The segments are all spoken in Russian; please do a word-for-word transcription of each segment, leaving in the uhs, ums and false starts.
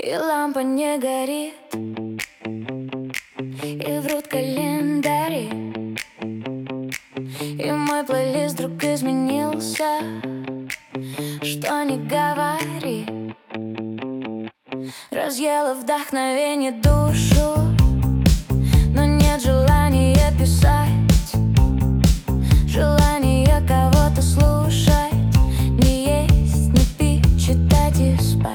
И лампа не горит, и врут календари, и мой плейлист вдруг изменился. Что не говори, разъела вдохновение душу, но нет желания писать, желания кого-то слушать, не есть, не пить, читать и спать.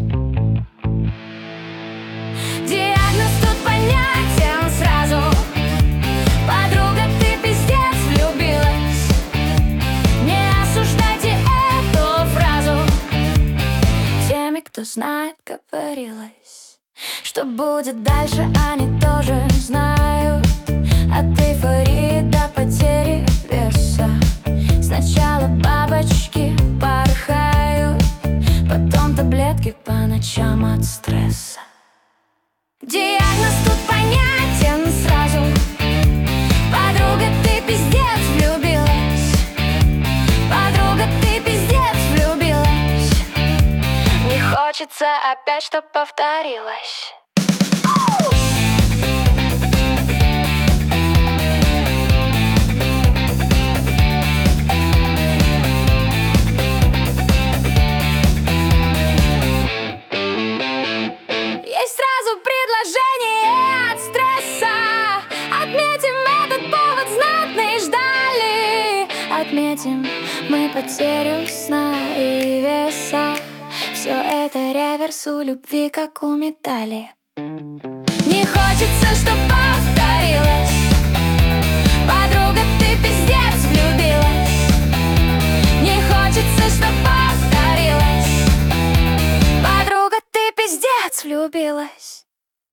Диагноз тут понятен сразу: подруга, ты пиздец влюбилась. Не осуждайте эту фразу. Теми, кто знает, говорилось, что будет дальше, они тоже знают. От эйфории до потери веса. Сначала бабочки порхают, потом таблетки по ночам от стресса. Диагноз тут понятен сразу: подруга, ты пиздец влюбилась. Подруга, ты пиздец влюбилась. Не хочется опять, чтоб повторилось. Есть сразу предложение от стресса. Отметим этот повод, знатные ждали. Отметим мы потерю сна и веса. Все это реверс у любви, как у медали. Не хочется, чтоб повторилось. Подруга, ты пиздец влюбилась. Не хочется, чтоб повторилось. Подруга, ты пиздец влюбилась.